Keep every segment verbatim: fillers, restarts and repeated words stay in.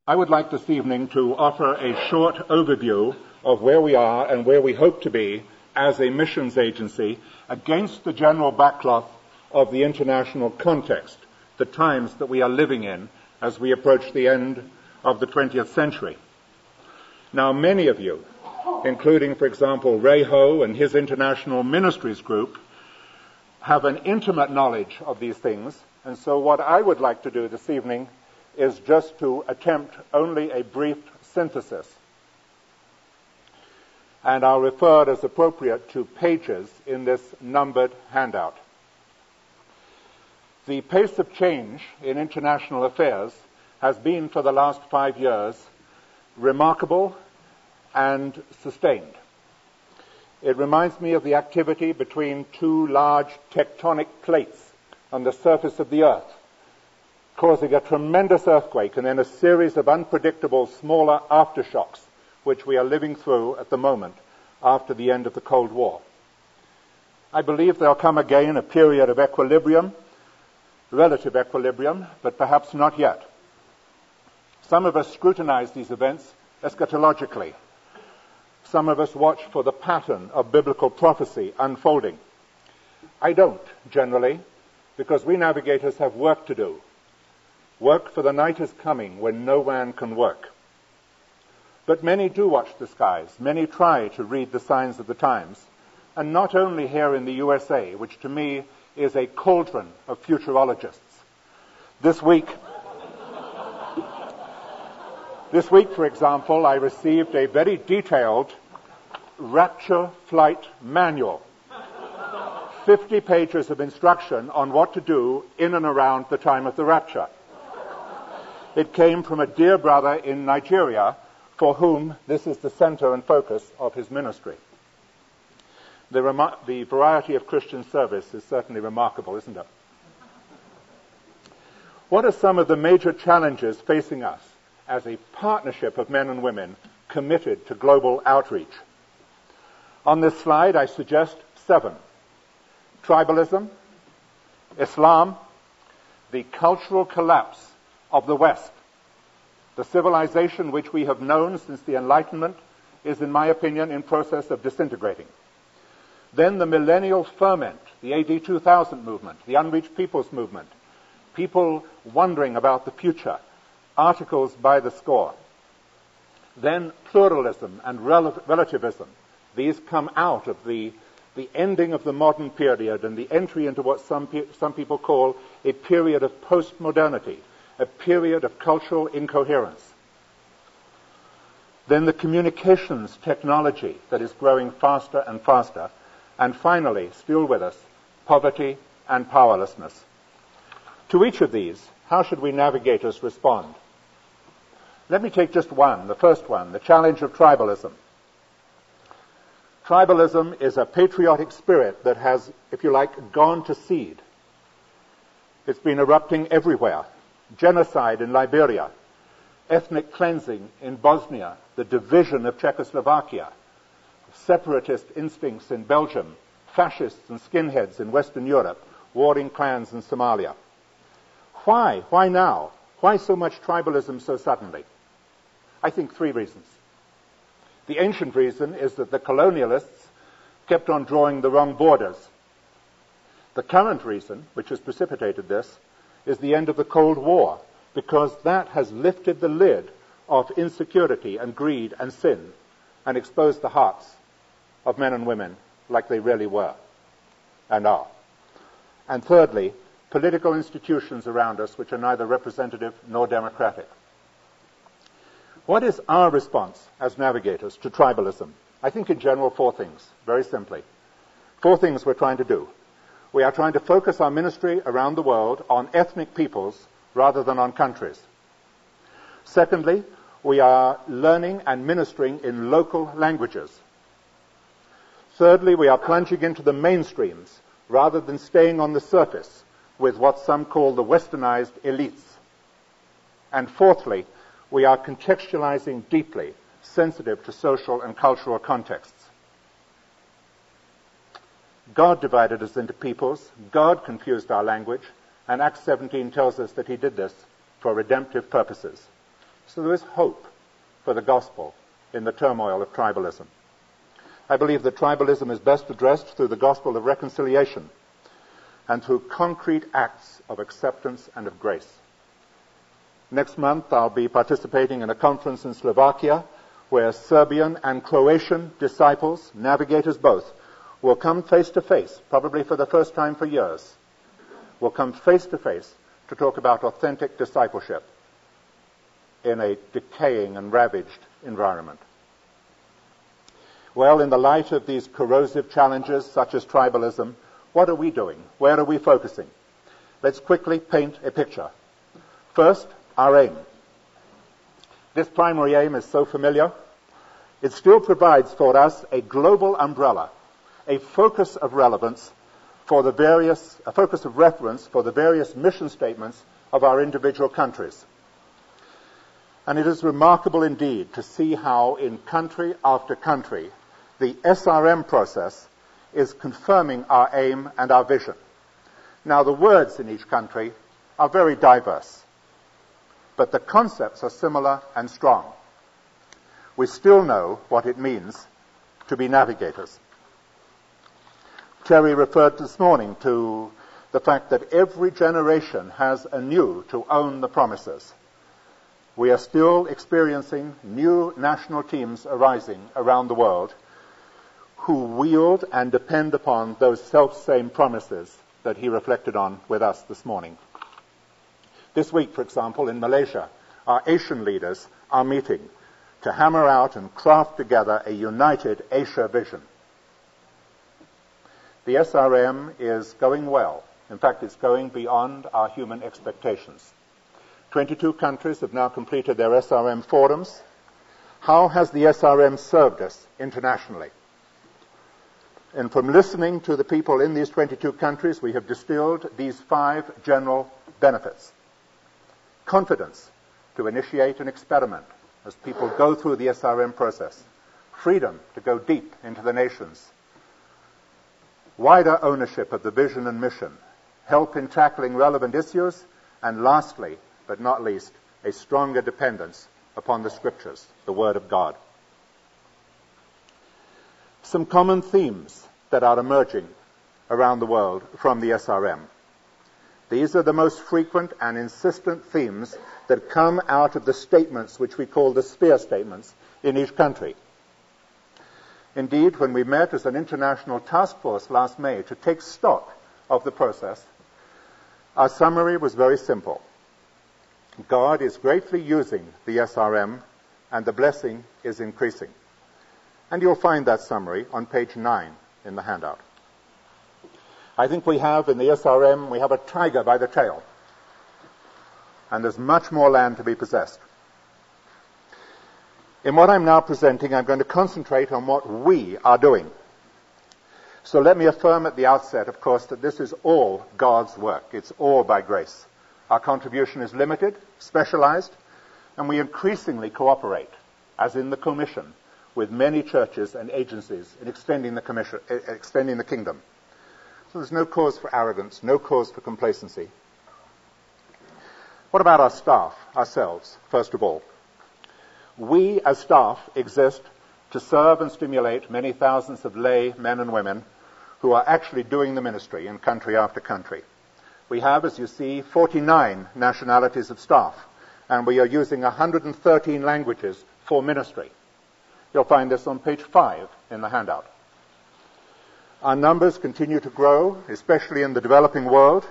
I would like this evening to offer a short overview of where we are and where we hope to be as a missions agency against the general backcloth of the international context, the times that we are living in as we approach the end of the twentieth century. Now, many of you, including, for example, Ray Ho and his International Ministries Group, have an intimate knowledge of these things, and so what I would like to do this evening is just to attempt only a brief synthesis. And I'll refer as appropriate to pages in this numbered handout. The pace of change in international affairs has been for the last five years remarkable and sustained. It reminds me of the activity between two large tectonic plates on the surface of the earth, causing a tremendous earthquake and then a series of unpredictable smaller aftershocks, which we are living through at the moment after the end of the Cold War. I believe there'll come again a period of equilibrium, relative equilibrium, but perhaps not yet. Some of us scrutinize these events eschatologically. Some of us watch for the pattern of biblical prophecy unfolding. I don't, generally, because we navigators have work to do. Work, for the night is coming when no man can work. But many do watch the skies. Many try to read the signs of the times. And not only here in the U S A, which to me is a cauldron of futurologists. This week, this week, for example, I received a very detailed rapture flight manual. fifty pages of instruction on what to do in and around the time of the rapture. It came from a dear brother in Nigeria for whom this is the center and focus of his ministry. The, rem- the variety of Christian service is certainly remarkable, isn't it? What are some of the major challenges facing us as a partnership of men and women committed to global outreach? On this slide, I suggest seven. Tribalism, Islam, the cultural collapse of the West. The civilization which we have known since the Enlightenment is, in my opinion, in process of disintegrating. Then the millennial ferment, the A D two thousand movement, the unreached peoples movement, people wondering about the future, articles by the score. Then pluralism and rel- relativism. These come out of the, the ending of the modern period and the entry into what some, pe- some people call a period of postmodernity, a period of cultural incoherence. Then the communications technology that is growing faster and faster. And finally, still with us, poverty and powerlessness. To each of these, how should we navigators respond? Let me take just one, the first one, the challenge of tribalism. Tribalism is a patriotic spirit that has, if you like, gone to seed. It's been erupting everywhere. Genocide in Liberia, ethnic cleansing in Bosnia, the division of Czechoslovakia, separatist instincts in Belgium, fascists and skinheads in Western Europe, warring clans in Somalia. Why? Why now? Why so much tribalism so suddenly? I think three reasons. The ancient reason is that the colonialists kept on drawing the wrong borders. The current reason, which has precipitated this, is the end of the Cold War, because that has lifted the lid of insecurity and greed and sin and exposed the hearts of men and women like they really were and are. And thirdly, political institutions around us which are neither representative nor democratic. What is our response as navigators to tribalism? I think in general four things, very simply. Four things we're trying to do. We are trying to focus our ministry around the world on ethnic peoples rather than on countries. Secondly, we are learning and ministering in local languages. Thirdly, we are plunging into the mainstreams rather than staying on the surface with what some call the westernized elites. And fourthly, we are contextualizing deeply, sensitive to social and cultural contexts. God divided us into peoples. God confused our language. And Acts seventeen tells us that he did this for redemptive purposes. So there is hope for the gospel in the turmoil of tribalism. I believe that tribalism is best addressed through the gospel of reconciliation and through concrete acts of acceptance and of grace. Next month, I'll be participating in a conference in Slovakia where Serbian and Croatian disciples, navigators both, will come face to face, probably for the first time for years, will come face to face to talk about authentic discipleship in a decaying and ravaged environment. Well, in the light of these corrosive challenges such as tribalism, what are we doing? Where are we focusing? Let's quickly paint a picture. First, our aim. This primary aim is so familiar. It still provides for us a global umbrella, a focus of relevance for the various, a focus of reference for the various mission statements of our individual countries. And it is remarkable indeed to see how in country after country the S R M process is confirming our aim and our vision. Now, the words in each country are very diverse, but the concepts are similar and strong. We still know what it means to be navigators. Terry referred this morning to the fact that every generation has anew to own the promises. We are still experiencing new national teams arising around the world who wield and depend upon those self-same promises that he reflected on with us this morning. This week, for example, in Malaysia, our Asian leaders are meeting to hammer out and craft together a united Asia vision. The S R M is going well. In fact, it's going beyond our human expectations. twenty-two countries have now completed their S R M forums. How has the S R M served us internationally? And from listening to the people in these twenty-two countries, we have distilled these five general benefits. Confidence to initiate an experiment as people go through the S R M process. Freedom to go deep into the nations. Wider ownership of the vision and mission. Help in tackling relevant issues. And lastly, but not least, a stronger dependence upon the Scriptures, the Word of God. Some common themes that are emerging around the world from the S R M. These are the most frequent and insistent themes that come out of the statements which we call the sphere statements in each country. Indeed, when we met as an international task force last May to take stock of the process, our summary was very simple. God is greatly using the S R M, and the blessing is increasing. And you'll find that summary on page nine in the handout. I think we have in the S R M, we have a tiger by the tail. And there's much more land to be possessed. In what I'm now presenting, I'm going to concentrate on what we are doing. So let me affirm at the outset, of course, that this is all God's work. It's all by grace. Our contribution is limited, specialized, and we increasingly cooperate, as in the Commission, with many churches and agencies in extending the, commission, extending the kingdom. So there's no cause for arrogance, no cause for complacency. What about our staff, ourselves, first of all? We, as staff, exist to serve and stimulate many thousands of lay men and women who are actually doing the ministry in country after country. We have, as you see, forty-nine nationalities of staff, and we are using one hundred thirteen languages for ministry. You'll find this on page five in the handout. Our numbers continue to grow, especially in the developing world.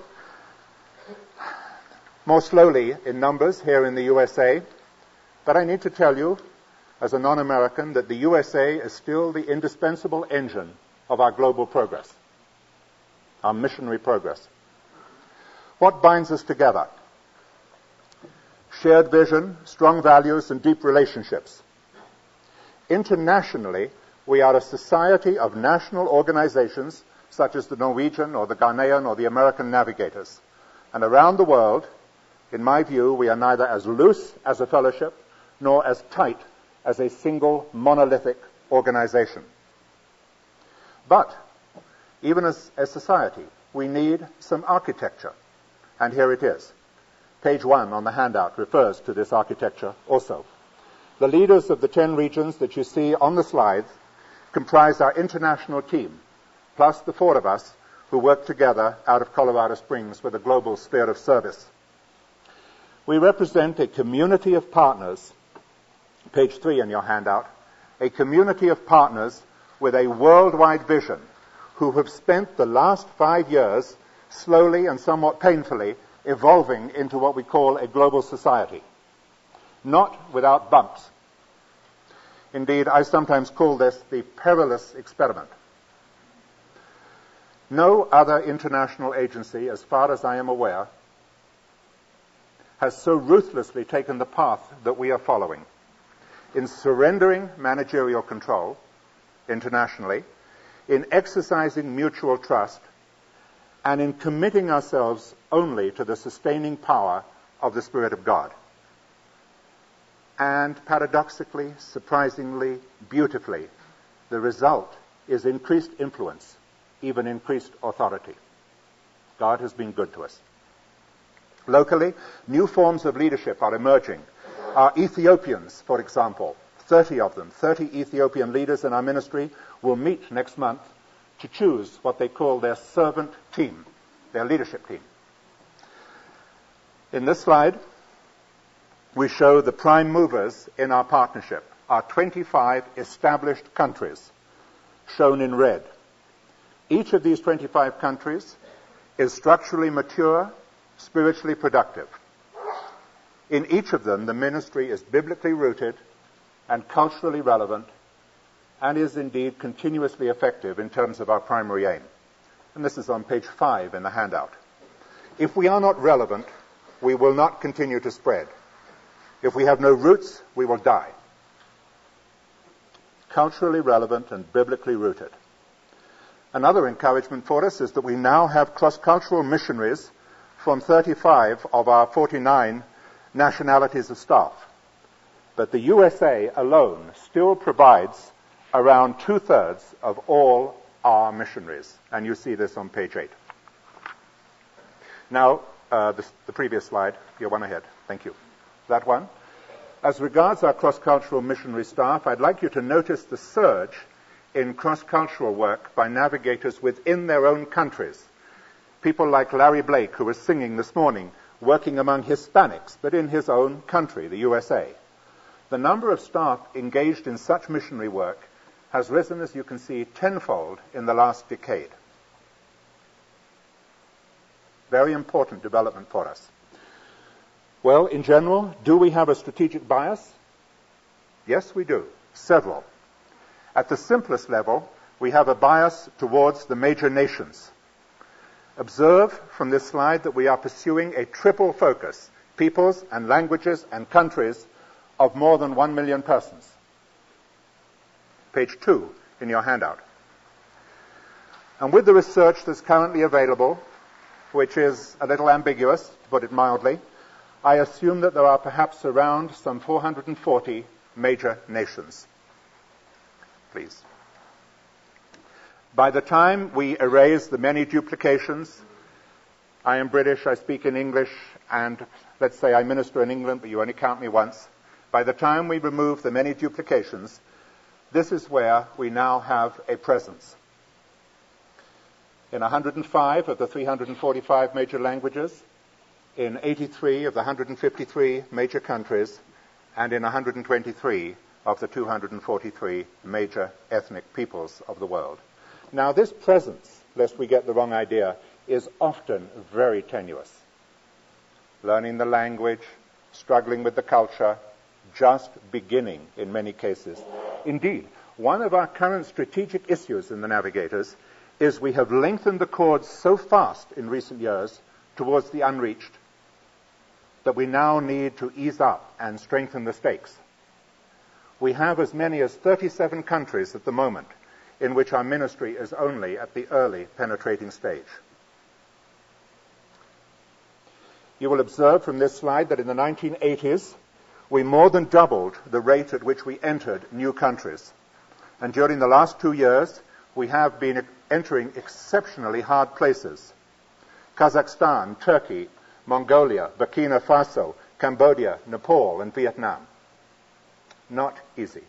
More slowly in numbers here in the U S A. But I need to tell you, as a non-American, that the U S A is still the indispensable engine of our global progress, our missionary progress. What binds us together? Shared vision, strong values, and deep relationships. Internationally, we are a society of national organizations such as the Norwegian or the Ghanaian or the American Navigators. And around the world, in my view, we are neither as loose as a fellowship nor as tight as a single monolithic organization. But even as a society, we need some architecture. And here it is. Page one on the handout refers to this architecture also. The leaders of the ten regions that you see on the slides comprise our international team, plus the four of us who work together out of Colorado Springs with a global sphere of service. We represent a community of partners, page three in your handout, a community of partners with a worldwide vision who have spent the last five years slowly and somewhat painfully evolving into what we call a global society, not without bumps. Indeed, I sometimes call this the perilous experiment. No other international agency, as far as I am aware, has so ruthlessly taken the path that we are following in surrendering managerial control internationally, in exercising mutual trust, and in committing ourselves only to the sustaining power of the Spirit of God. And paradoxically, surprisingly, beautifully, the result is increased influence, even increased authority. God has been good to us. Locally, new forms of leadership are emerging. Our Ethiopians, for example, thirty of them, thirty Ethiopian leaders in our ministry, will meet next month to choose what they call their servant team, their leadership team. In this slide, we show the prime movers in our partnership, our twenty-five established countries, shown in red. Each of these twenty-five countries is structurally mature, spiritually productive. In each of them, the ministry is biblically rooted and culturally relevant, and is indeed continuously effective in terms of our primary aim. And this is on page five in the handout. If we are not relevant, we will not continue to spread. If we have no roots, we will die. Culturally relevant and biblically rooted. Another encouragement for us is that we now have cross-cultural missionaries from thirty-five of our forty-nine nationalities of staff. But the U S A alone still provides around two-thirds of all our missionaries. And you see this on page eight. Now, uh, this, the previous slide, you're one ahead. Thank you. That one. As regards our cross-cultural missionary staff, I'd like you to notice the surge in cross-cultural work by navigators within their own countries. People like Larry Blake, who was singing this morning, working among Hispanics, but in his own country, the U S A. The number of staff engaged in such missionary work has risen, as you can see, tenfold in the last decade. Very important development for us. Well, in general, do we have a strategic bias? Yes, we do. Several. At the simplest level, we have a bias towards the major nations. Observe from this slide that we are pursuing a triple focus, peoples and languages and countries of more than one million persons. Page two in your handout. And with the research that's currently available, which is a little ambiguous, to put it mildly, I assume that there are perhaps around some four hundred forty major nations. Please. By the time we erase the many duplications, I am British, I speak in English, and let's say I minister in England, but you only count me once. By the time we remove the many duplications, this is where we now have a presence. In one hundred five of the three hundred forty-five major languages, in eighty-three of the one hundred fifty-three major countries, and in one hundred twenty-three of the two hundred forty-three major ethnic peoples of the world. Now, this presence, lest we get the wrong idea, is often very tenuous. Learning the language, struggling with the culture, just beginning in many cases. Indeed, one of our current strategic issues in the Navigators is we have lengthened the cords so fast in recent years towards the unreached that we now need to ease up and strengthen the stakes. We have as many as thirty-seven countries at the moment in which our ministry is only at the early penetrating stage. You will observe from this slide that in the nineteen eighties, we more than doubled the rate at which we entered new countries. And during the last two years, we have been entering exceptionally hard places. Kazakhstan, Turkey, Mongolia, Burkina Faso, Cambodia, Nepal, and Vietnam. Not easy.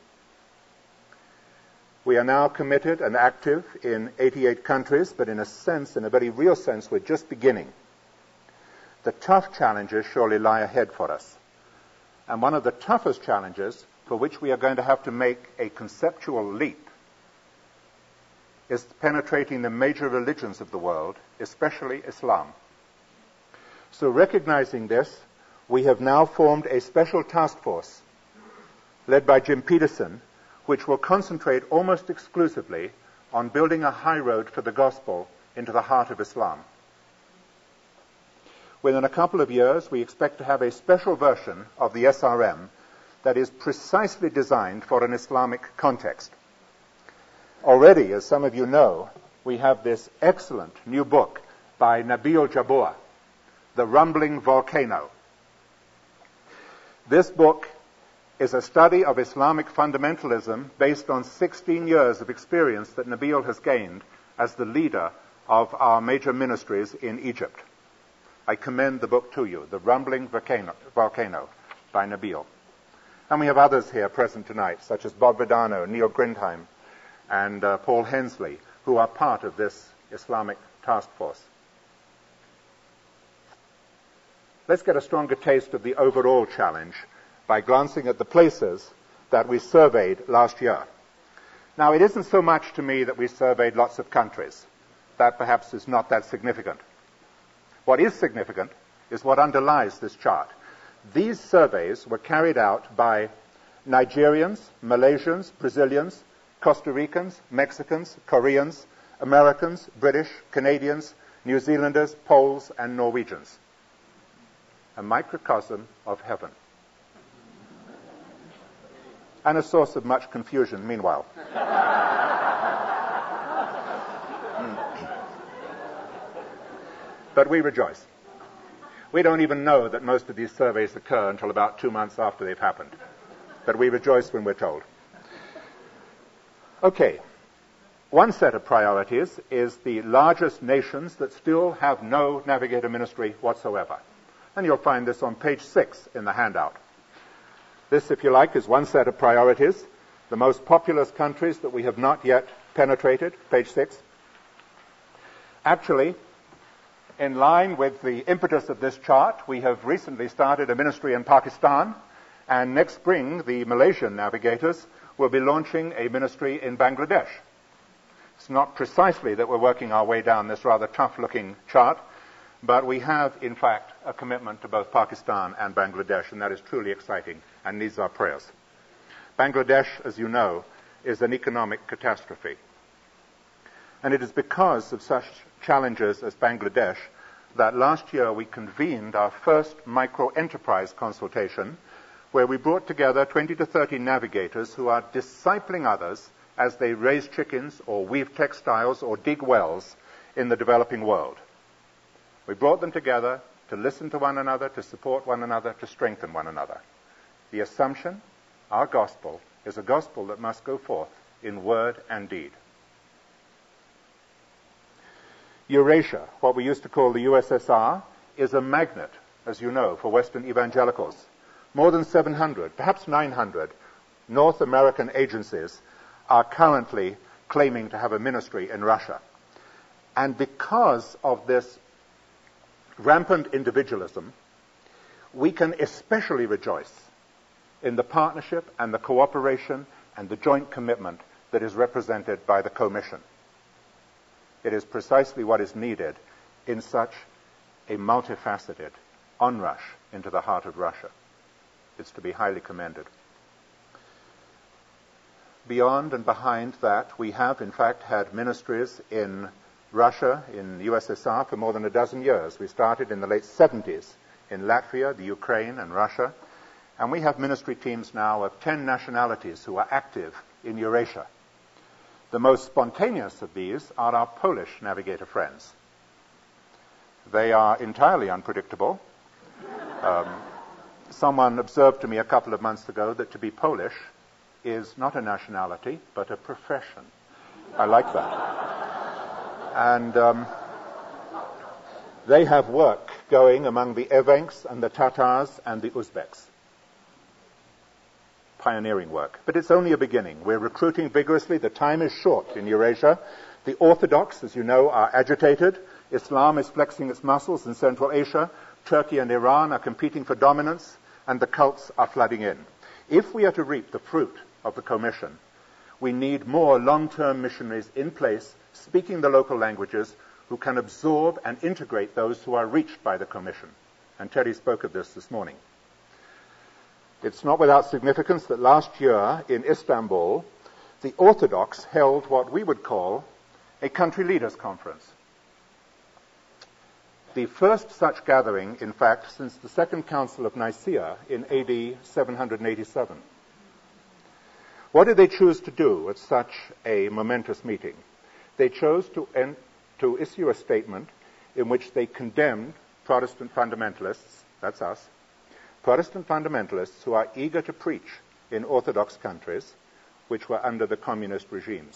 We are now committed and active in eighty-eight countries, but in a sense, in a very real sense, we're just beginning. The tough challenges surely lie ahead for us. And one of the toughest challenges, for which we are going to have to make a conceptual leap, is penetrating the major religions of the world, especially Islam. So recognizing this, we have now formed a special task force led by Jim Peterson, which will concentrate almost exclusively on building a high road for the gospel into the heart of Islam. Within a couple of years, we expect to have a special version of the S R M that is precisely designed for an Islamic context. Already, as some of you know, we have this excellent new book by Nabil Jabour, The Rumbling Volcano. This book is a study of Islamic fundamentalism based on sixteen years of experience that Nabil has gained as the leader of our major ministries in Egypt. I commend the book to you, The Rumbling Volcano, Volcano by Nabil. And we have others here present tonight, such as Bob Verdano, Neil Grindheim, and uh, Paul Hensley, who are part of this Islamic task force. Let's get a stronger taste of the overall challenge by glancing at the places that we surveyed last year. Now, it isn't so much to me that we surveyed lots of countries. That perhaps is not that significant. What is significant is what underlies this chart. These surveys were carried out by Nigerians, Malaysians, Brazilians, Costa Ricans, Mexicans, Koreans, Americans, British, Canadians, New Zealanders, Poles, and Norwegians. A microcosm of heaven. And a source of much confusion, meanwhile. But we rejoice. We don't even know that most of these surveys occur until about two months after they've happened. But we rejoice when we're told. Okay. One set of priorities is the largest nations that still have no navigator ministry whatsoever. And you'll find this on page six in the handout. This, if you like, is one set of priorities. The most populous countries that we have not yet penetrated, page six. Actually, in line with the impetus of this chart, we have recently started a ministry in Pakistan, and next spring the Malaysian navigators will be launching a ministry in Bangladesh. It's not precisely that we're working our way down this rather tough-looking chart, but we have, in fact, a commitment to both Pakistan and Bangladesh, and that is truly exciting and needs our prayers. Bangladesh, as you know, is an economic catastrophe. And it is because of such challenges as Bangladesh that last year we convened our first micro-enterprise consultation, where we brought together twenty to thirty navigators who are discipling others as they raise chickens or weave textiles or dig wells in the developing world. We brought them together to listen to one another, to support one another, to strengthen one another. The assumption, our gospel, is a gospel that must go forth in word and deed. Eurasia, what we used to call the U S S R, is a magnet, as you know, for Western evangelicals. More than seven hundred, perhaps nine hundred, North American agencies are currently claiming to have a ministry in Russia. And because of this rampant individualism, we can especially rejoice in the partnership and the cooperation and the joint commitment that is represented by the Commission. It is precisely what is needed in such a multifaceted onrush into the heart of Russia. It's to be highly commended. Beyond and behind that, we have, in fact, had ministries in Russia, in the U S S R, for more than a dozen years. We started in the late seventies in Latvia, the Ukraine, and Russia. And we have ministry teams now of ten nationalities who are active in Eurasia. The most spontaneous of these are our Polish navigator friends. They are entirely unpredictable. Um, someone observed to me a couple of months ago that to be Polish is not a nationality, but a profession. I like that. And um, they have work going among the Evenks and the Tatars and the Uzbeks. Pioneering work. But it's only a beginning. We're recruiting vigorously. The time is short in Eurasia. The Orthodox, as you know, are agitated. Islam is flexing its muscles in Central Asia. Turkey and Iran are competing for dominance, and the cults are flooding in. If we are to reap the fruit of the Commission, we need more long-term missionaries in place, speaking the local languages, who can absorb and integrate those who are reached by the Commission. And Terry spoke of this this morning. It's not without significance that last year in Istanbul, the Orthodox held what we would call a country leaders conference. The first such gathering, in fact, since the Second Council of Nicaea in A D seven eighty-seven. What did they choose to do at such a momentous meeting? They chose to, en- to issue a statement in which they condemned Protestant fundamentalists, that's us, Protestant fundamentalists who are eager to preach in Orthodox countries which were under the communist regimes.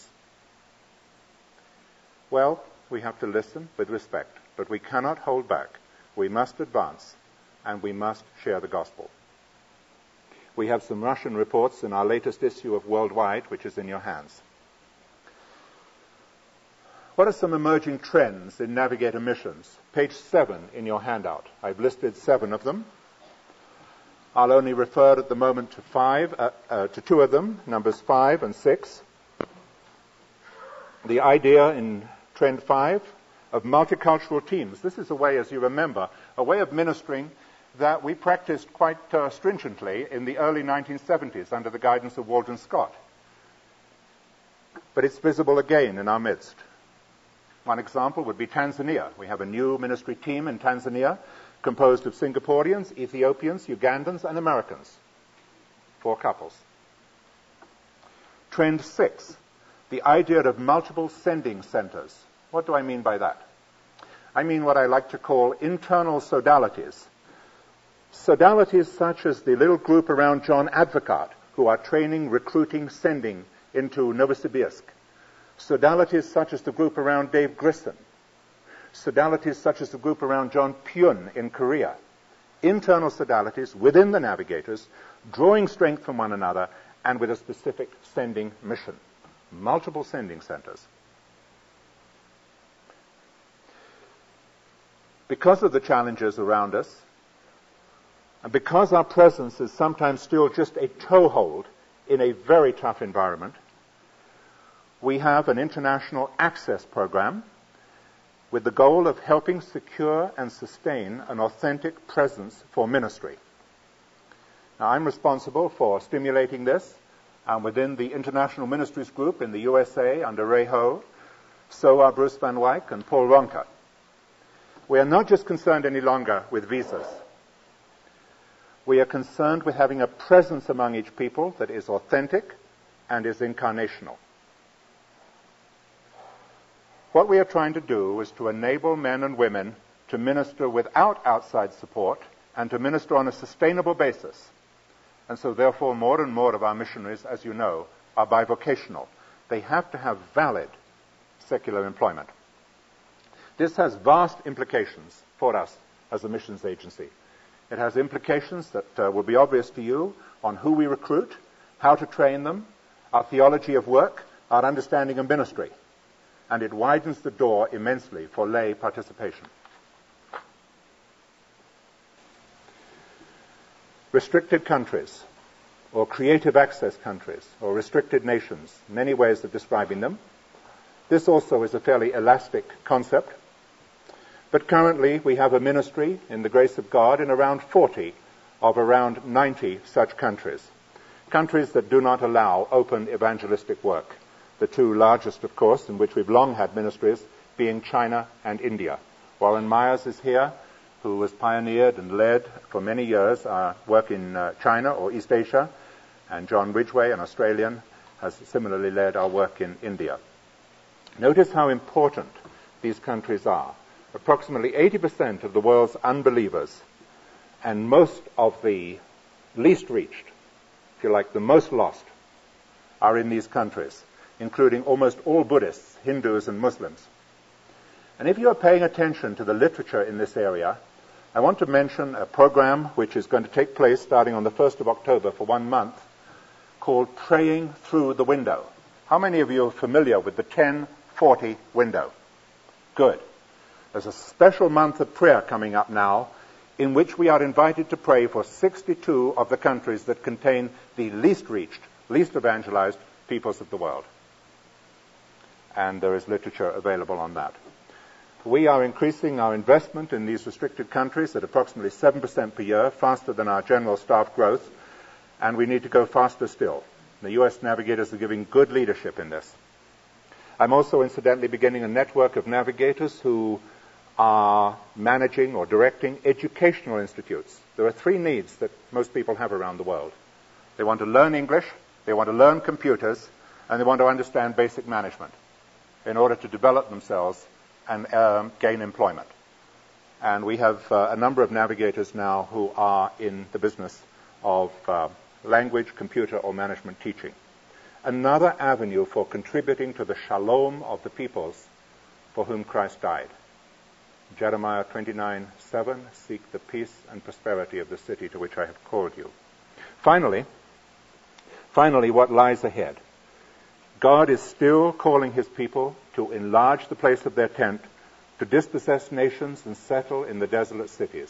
Well, we have to listen with respect, but we cannot hold back. We must advance, and we must share the gospel. We have some Russian reports in our latest issue of Worldwide, which is in your hands. What are some emerging trends in Navigator missions? Page seven in your handout. I've listed seven of them. I'll only refer at the moment to five, uh, uh, to two of them, numbers five and six. The idea in trend five of multicultural teams. This is a way, as you remember, a way of ministering that we practiced quite uh, stringently in the early nineteen seventies under the guidance of Walden Scott. But it's visible again in our midst. One example would be Tanzania. We have a new ministry team in Tanzania composed of Singaporeans, Ethiopians, Ugandans, and Americans. Four couples. Trend six, the idea of multiple sending centers. What do I mean by that? I mean what I like to call internal sodalities. Sodalities such as the little group around John Advocat, who are training, recruiting, sending into Novosibirsk. Sodalities such as the group around Dave Grissom. Sodalities such as the group around John Pyun in Korea. Internal sodalities within the navigators, drawing strength from one another and with a specific sending mission. Multiple sending centers. Because of the challenges around us, and because our presence is sometimes still just a toehold in a very tough environment, we have an international access program with the goal of helping secure and sustain an authentic presence for ministry. Now, I'm responsible for stimulating this um, within the International Ministries Group in the U S A under Ray Ho. So are Bruce Van Wyk and Paul Ronka. We are not just concerned any longer with visas. We are concerned with having a presence among each people that is authentic and is incarnational. What we are trying to do is to enable men and women to minister without outside support and to minister on a sustainable basis. And so therefore more and more of our missionaries, as you know, are bivocational. They have to have valid secular employment. This has vast implications for us as a missions agency. It has implications that uh, will be obvious to you on who we recruit, how to train them, our theology of work, our understanding of ministry. And it widens the door immensely for lay participation. Restricted countries, or creative access countries, or restricted nations, many ways of describing them. This also is a fairly elastic concept. But currently we have a ministry, in the grace of God, in around forty of around ninety such countries. Countries that do not allow open evangelistic work. The two largest, of course, in which we've long had ministries, being China and India. Warren Myers is here, who has pioneered and led for many years our work in uh, China or East Asia, and John Ridgway, an Australian, has similarly led our work in India. Notice how important these countries are. Approximately eighty percent of the world's unbelievers and most of the least reached, if you like, the most lost, are in these countries, including almost all Buddhists, Hindus, and Muslims. And if you are paying attention to the literature in this area, I want to mention a program which is going to take place starting on the first of October for one month called Praying Through the Window. How many of you are familiar with the ten forty window? Good. There's a special month of prayer coming up now in which we are invited to pray for sixty-two of the countries that contain the least reached, least evangelized peoples of the world. And there is literature available on that. We are increasing our investment in these restricted countries at approximately seven percent per year, faster than our general staff growth, and we need to go faster still. The U S navigators are giving good leadership in this. I'm also incidentally beginning a network of navigators who are managing or directing educational institutes. There are three needs that most people have around the world. They want to learn English, they want to learn computers, and they want to understand basic management in order to develop themselves and um, gain employment. And we have uh, a number of navigators now who are in the business of uh, language, computer, or management teaching. Another avenue for contributing to the shalom of the peoples for whom Christ died. Jeremiah twenty-nine seven, seek the peace and prosperity of the city to which I have called you. Finally, finally, what lies ahead? God is still calling his people to enlarge the place of their tent, to dispossess nations and settle in the desolate cities.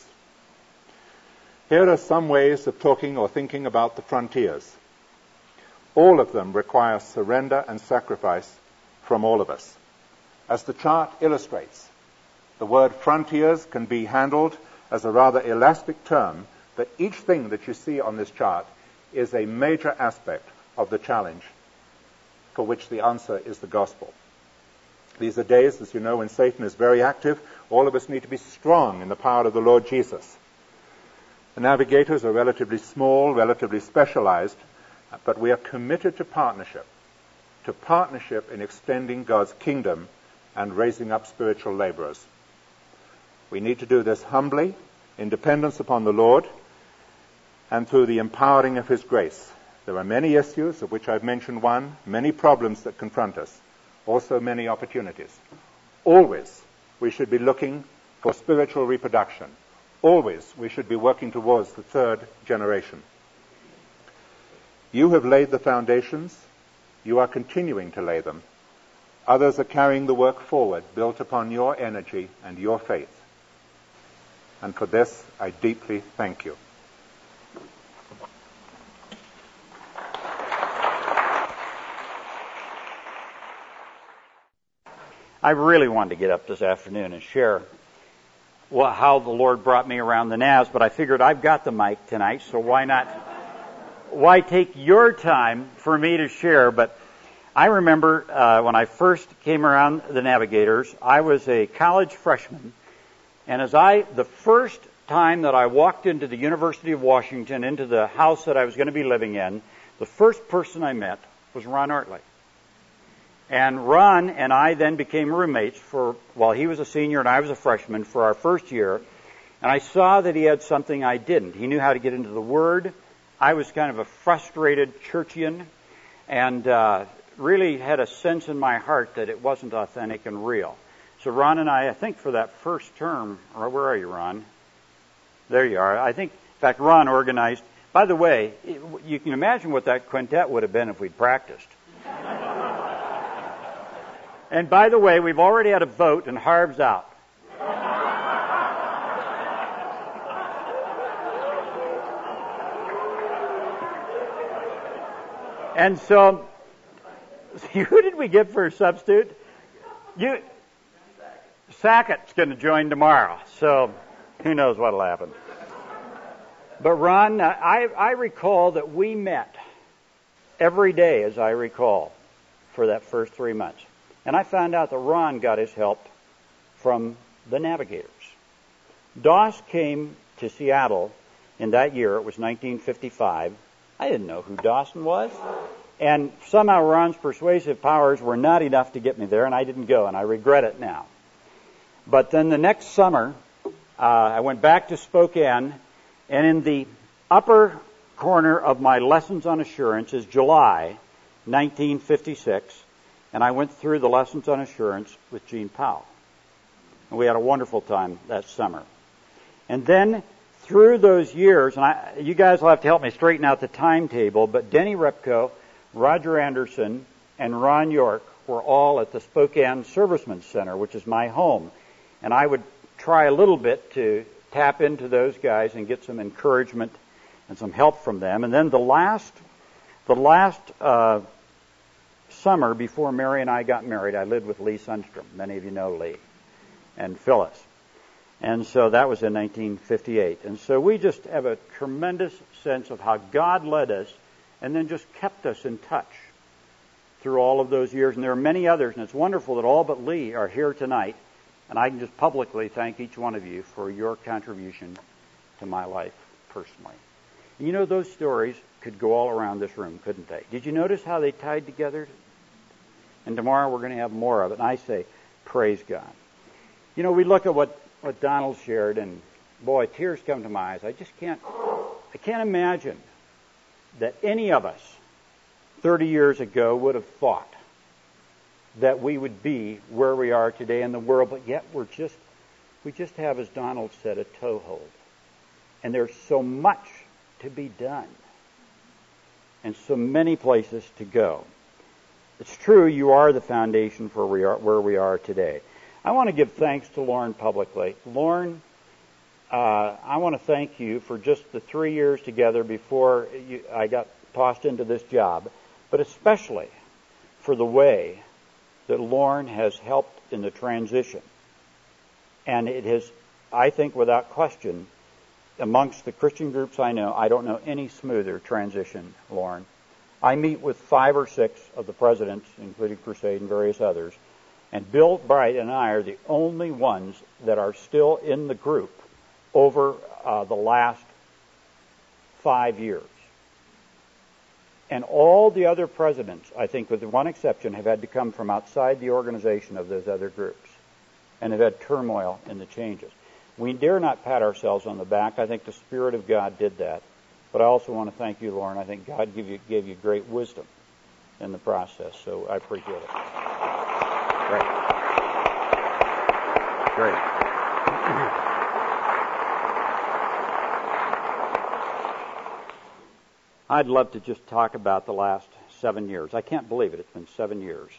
Here are some ways of talking or thinking about the frontiers. All of them require surrender and sacrifice from all of us. As the chart illustrates, the word frontiers can be handled as a rather elastic term, that each thing that you see on this chart is a major aspect of the challenge for which the answer is the gospel. These are days, as you know, when Satan is very active. All of us need to be strong in the power of the Lord Jesus. The navigators are relatively small, relatively specialized, but we are committed to partnership, to partnership in extending God's kingdom and raising up spiritual laborers. We need to do this humbly, in dependence upon the Lord, and through the empowering of his grace. There are many issues, of which I've mentioned one, many problems that confront us, also many opportunities. Always we should be looking for spiritual reproduction. Always we should be working towards the third generation. You have laid the foundations. You are continuing to lay them. Others are carrying the work forward, built upon your energy and your faith. And for this, I deeply thank you. I really wanted to get up this afternoon and share well, how the Lord brought me around the N A S, but I figured I've got the mic tonight, so why not? Why take your time for me to share? But I remember uh, when I first came around the Navigators, I was a college freshman, and as I, the first time that I walked into the University of Washington, into the house that I was going to be living in, the first person I met was Ron Ortley. And Ron and I then became roommates for, while he was a senior and I was a freshman, for our first year. And I saw that he had something I didn't. He knew how to get into the Word. I was kind of a frustrated churchian and uh, really had a sense in my heart that it wasn't authentic and real. So Ron and I, I think for that first term, or where are you, Ron? There you are. I think, in fact, Ron organized. By the way, it, you can imagine what that quintet would have been if we'd practiced. And by the way, we've already had a vote and Harv's out. And so, who did we get for a substitute? You, Sackett's going to join tomorrow, so who knows what'll happen. But Ron, I, I recall that we met every day, as I recall, for that first three months. And I found out that Ron got his help from the Navigators. Doss came to Seattle in that year. It was nineteen fifty-five. I didn't know who Dawson was. And somehow Ron's persuasive powers were not enough to get me there, and I didn't go, and I regret it now. But then the next summer, uh, I went back to Spokane, and in the upper corner of my Lessons on Assurance is July nineteen fifty-six. And I went through the Lessons on Assurance with Gene Powell. And we had a wonderful time that summer. And then through those years, and I, you guys will have to help me straighten out the timetable, but Denny Repko, Roger Anderson, and Ron York were all at the Spokane Servicemen's Center, which is my home. And I would try a little bit to tap into those guys and get some encouragement and some help from them. And then the last, the last uh, summer before Mary and I got married, I lived with Lee Sundstrom. Many of you know Lee and Phyllis. And so that was in nineteen fifty-eight. And so we just have a tremendous sense of how God led us and then just kept us in touch through all of those years. And there are many others, and it's wonderful that all but Lee are here tonight. And I can just publicly thank each one of you for your contribution to my life personally. And you know, those stories could go all around this room, couldn't they? Did you notice how they tied together? And tomorrow we're going to have more of it. And I say, praise God. You know, we look at what, what Donald shared, and boy, tears come to my eyes. I just can't, I can't imagine that any of us thirty years ago would have thought that we would be where we are today in the world, but yet we're just, we just have, as Donald said, a toehold. And there's so much to be done and so many places to go. It's true, you are the foundation for we are, where we are today. I want to give thanks to Lauren publicly. Lauren, uh, I want to thank you for just the three years together before you, I got tossed into this job, but especially for the way that Lauren has helped in the transition. And it has, I think without question, amongst the Christian groups I know, I don't know any smoother transition, Lauren. I meet with five or six of the presidents, including Crusade and various others, and Bill Bright and I are the only ones that are still in the group over uh, the last five years. And all the other presidents, I think with one exception, have had to come from outside the organization of those other groups and have had turmoil in the changes. We dare not pat ourselves on the back. I think the Spirit of God did that. But I also want to thank you, Lauren. I think God gave you, gave you great wisdom in the process, so I appreciate it. Great. Great. I'd love to just talk about the last seven years. I can't believe it. It's been seven years.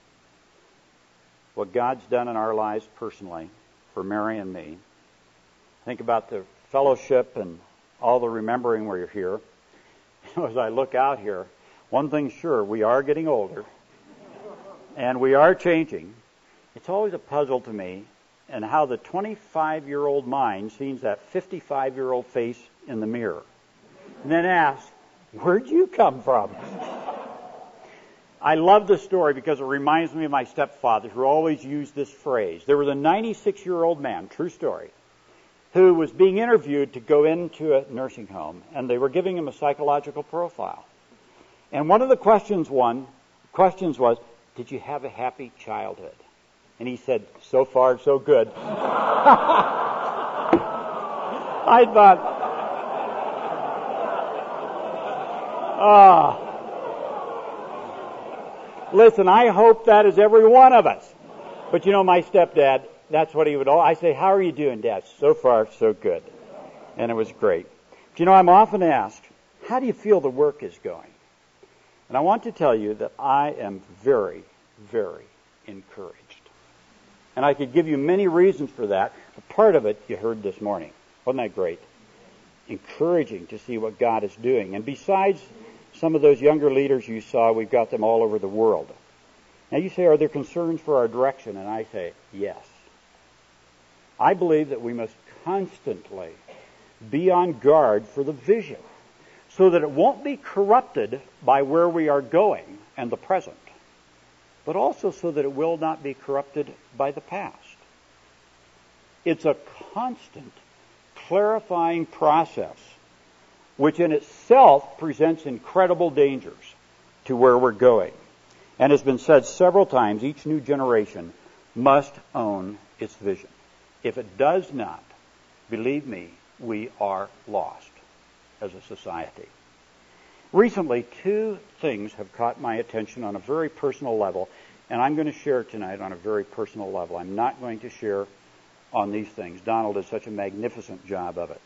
What God's done in our lives personally for Mary and me. Think about the fellowship and all the remembering where you're here. As I look out here, one thing's sure, we are getting older and we are changing. It's always a puzzle to me and how the twenty-five-year-old mind sees that fifty-five-year-old face in the mirror and then asks, where'd you come from? I love this story because it reminds me of my stepfather who always used this phrase. There was a ninety-six-year-old man, true story, who was being interviewed to go into a nursing home, and they were giving him a psychological profile. And one of the questions one questions was, did you have a happy childhood? And he said, so far, so good. I thought, ah. Listen, I hope that is every one of us. But you know, my stepdad, that's what he would all, I say, how are you doing, Dad? So far, so good. And it was great. But you know, I'm often asked, how do you feel the work is going? And I want to tell you that I am very, very encouraged. And I could give you many reasons for that. But part of it you heard this morning. Wasn't that great? Encouraging to see what God is doing. And besides some of those younger leaders you saw, we've got them all over the world. Now you say, are there concerns for our direction? And I say, yes. I believe that we must constantly be on guard for the vision so that it won't be corrupted by where we are going and the present, but also so that it will not be corrupted by the past. It's a constant clarifying process which in itself presents incredible dangers to where we're going. And has been said several times, each new generation must own its vision. If it does not, believe me, we are lost as a society. Recently, two things have caught my attention on a very personal level, and I'm going to share tonight on a very personal level. I'm not going to share on these things. Donald did such a magnificent job of it.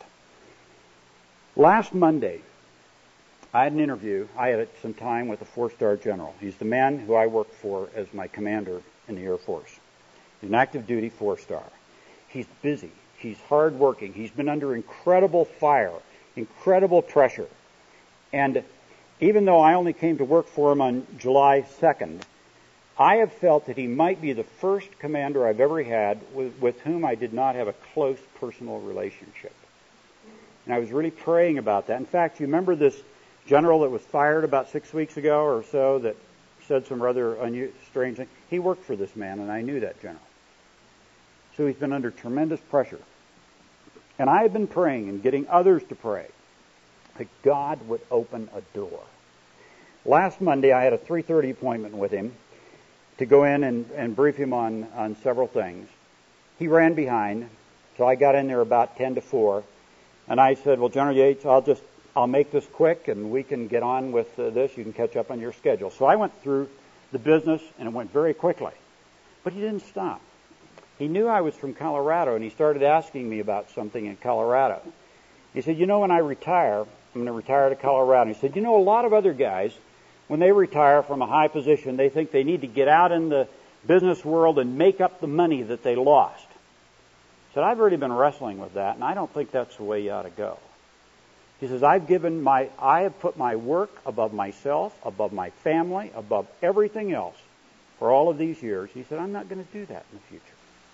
Last Monday, I had an interview. I had some time with a four-star general. He's the man who I work for as my commander in the Air Force. He's an active duty four-star. He's busy. He's hardworking. He's been under incredible fire, incredible pressure. And even though I only came to work for him on July second, I have felt that he might be the first commander I've ever had with, with whom I did not have a close personal relationship. And I was really praying about that. In fact, you remember this general that was fired about six weeks ago or so that said some rather unu- strange things? He worked for this man, and I knew that general. So he's been under tremendous pressure. And I have been praying and getting others to pray that God would open a door. Last Monday, I had a three thirty appointment with him to go in and, and brief him on, on several things. He ran behind, so I got in there about ten to four, and I said, well, General Yates, I'll just, I'll make this quick, and we can get on with uh, this. You can catch up on your schedule. So I went through the business, and it went very quickly. But he didn't stop. He knew I was from Colorado, and he started asking me about something in Colorado. He said, you know, when I retire, I'm going to retire to Colorado. He said, you know, a lot of other guys, when they retire from a high position, they think they need to get out in the business world and make up the money that they lost. He said, I've already been wrestling with that, and I don't think that's the way you ought to go. He says, I've given my, I have put my work above myself, above my family, above everything else for all of these years. He said, I'm not going to do that in the future.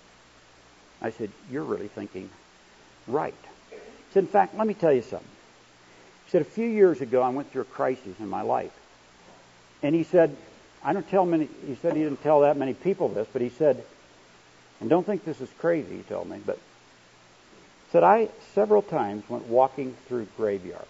I said, you're really thinking right. He said, in fact, let me tell you something. He said, a few years ago, I went through a crisis in my life. And he said, I don't tell many, he said he didn't tell that many people this, but he said, and don't think this is crazy, he told me, but he said, I several times went walking through graveyards.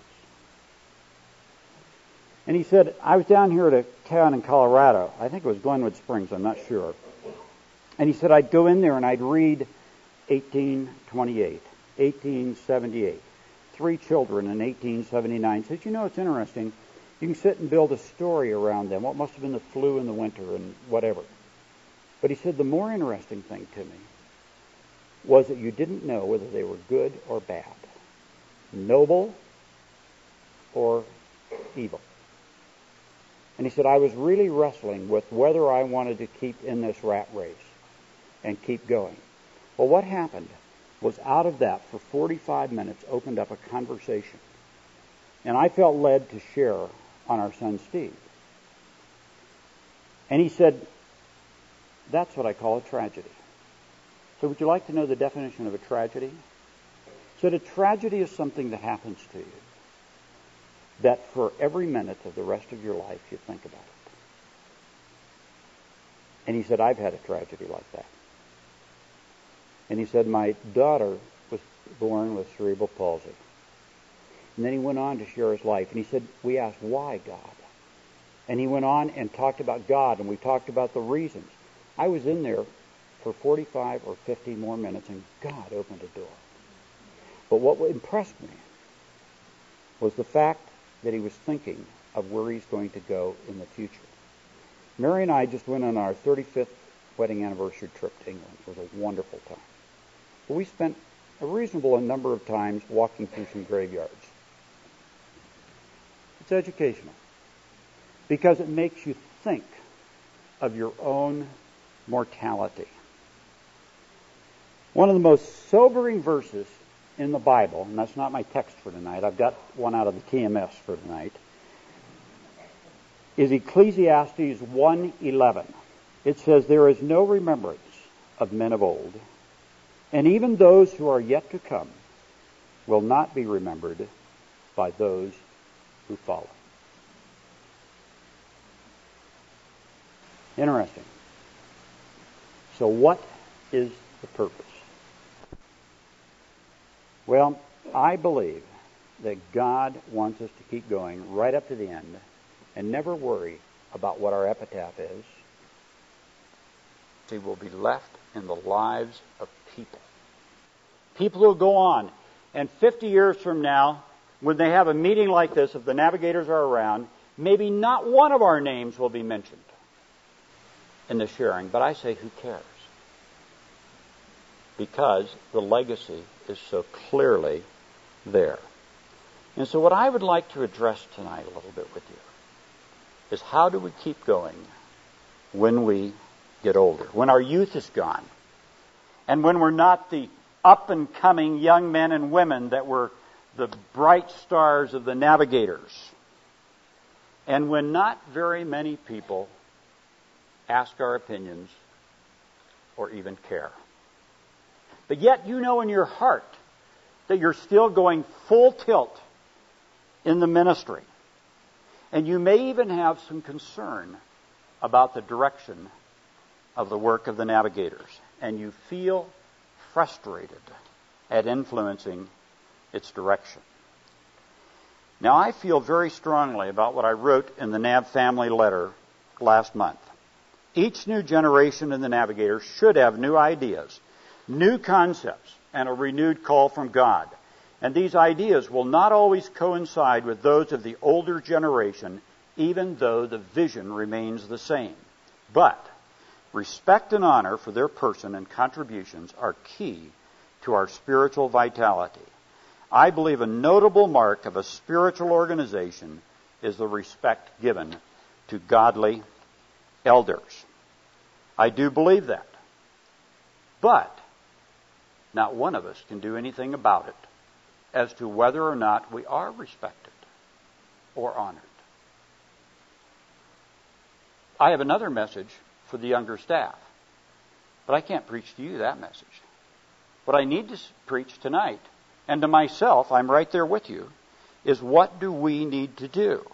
And he said, I was down here at a town in Colorado. I think it was Glenwood Springs, I'm not sure. And he said, I'd go in there and I'd read eighteen twenty-eight, eighteen seventy-eight, three children in eighteen seventy-nine. He said, you know, it's interesting. You can sit and build a story around them. What must have been the flu in the winter and whatever. But he said the more interesting thing to me was that you didn't know whether they were good or bad, noble or evil. And he said, I was really wrestling with whether I wanted to keep in this rat race and keep going. Well, what happened was out of that, for forty-five minutes, opened up a conversation. And I felt led to share on our son Steve. And he said, that's what I call a tragedy. So would you like to know the definition of a tragedy? He said, a tragedy is something that happens to you that for every minute of the rest of your life you think about it. And he said, I've had a tragedy like that. And he said, my daughter was born with cerebral palsy. And then he went on to share his life. And he said, we asked, why God? And he went on and talked about God, and we talked about the reasons. I was in there for forty-five or fifty more minutes, and God opened a door. But what impressed me was the fact that he was thinking of where he's going to go in the future. Mary and I just went on our thirty-fifth wedding anniversary trip to England. It was a wonderful time. But we spent a reasonable number of times walking through some graveyards. It's educational because it makes you think of your own mortality. One of the most sobering verses in the Bible, and that's not my text for tonight, I've got one out of the T M S for tonight, is Ecclesiastes one eleven. It says, there is no remembrance of men of old, and even those who are yet to come will not be remembered by those who follow. Interesting. So what is the purpose? Well, I believe that God wants us to keep going right up to the end and never worry about what our epitaph is. They will be left in the lives of people. People who go on, and fifty years from now, when they have a meeting like this, if the navigators are around, maybe not one of our names will be mentioned in the sharing, but I say, who cares? because the legacy is so clearly there. And so what I would like to address tonight a little bit with you is how do we keep going when we get older, when our youth is gone, and when we're not the up-and-coming young men and women that were the bright stars of the navigators, and when not very many people ask our opinions or even care. But yet you know in your heart that you're still going full tilt in the ministry. And you may even have some concern about the direction of the work of the navigators. And you feel frustrated at influencing its direction. Now, I feel very strongly about what I wrote in the Nav family letter last month. Each new generation in the Navigators should have new ideas, new concepts, and a renewed call from God. And these ideas will not always coincide with those of the older generation, even though the vision remains the same. But respect and honor for their person and contributions are key to our spiritual vitality. I believe a notable mark of a spiritual organization is the respect given to godly elders. I do believe that. But not one of us can do anything about it as to whether or not we are respected or honored. I have another message for the younger staff, but I can't preach to you that message. What I need to preach tonight, and to myself, I'm right there with you, is what do we need to do?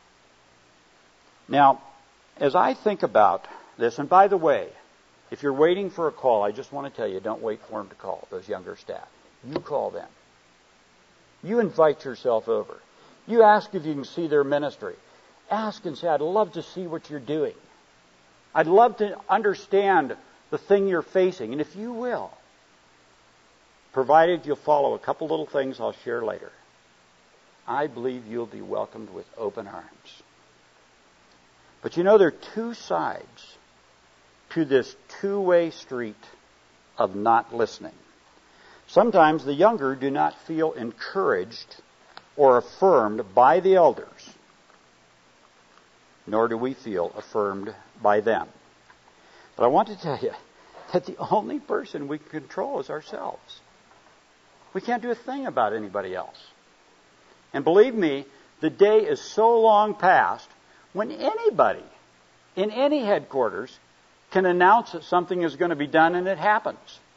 Now, as I think about this, and by the way, if you're waiting for a call, I just want to tell you, don't wait for them to call, those younger staff. You call them. You invite yourself over. You ask if you can see their ministry. Ask and say, I'd love to see what you're doing. I'd love to understand the thing you're facing. And if you will, provided you'll follow a couple little things I'll share later, I believe you'll be welcomed with open arms. But you know, there are two sides to this two-way street of not listening. Sometimes the younger do not feel encouraged or affirmed by the elders, nor do we feel affirmed by them. But I want to tell you that the only person we can control is ourselves. We can't do a thing about anybody else. And believe me, the day is so long past when anybody in any headquarters can announce that something is going to be done and it happens.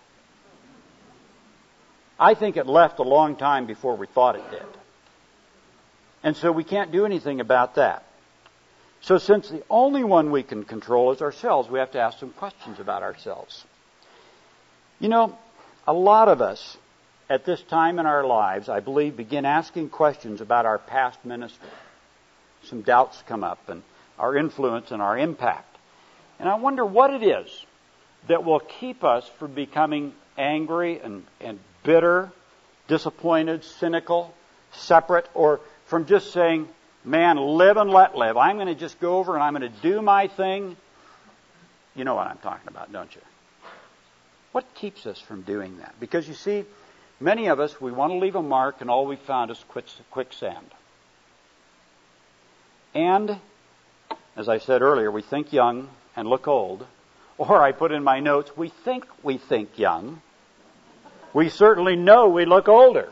I think it left a long time before we thought it did. And so we can't do anything about that. So since the only one we can control is ourselves, we have to ask some questions about ourselves. You know, a lot of us at this time in our lives, I believe, begin asking questions about our past ministry. Some doubts come up and our influence and our impact. And I wonder what it is that will keep us from becoming angry and, and bitter, disappointed, cynical, separate, or from just saying, man, live and let live. I'm going to just go over and I'm going to do my thing. You know what I'm talking about, don't you? What keeps us from doing that? Because you see, many of us, we want to leave a mark and all we found is quicksand. And, as I said earlier, we think young and look old. Or I put in my notes, we think we think young. We certainly know we look older.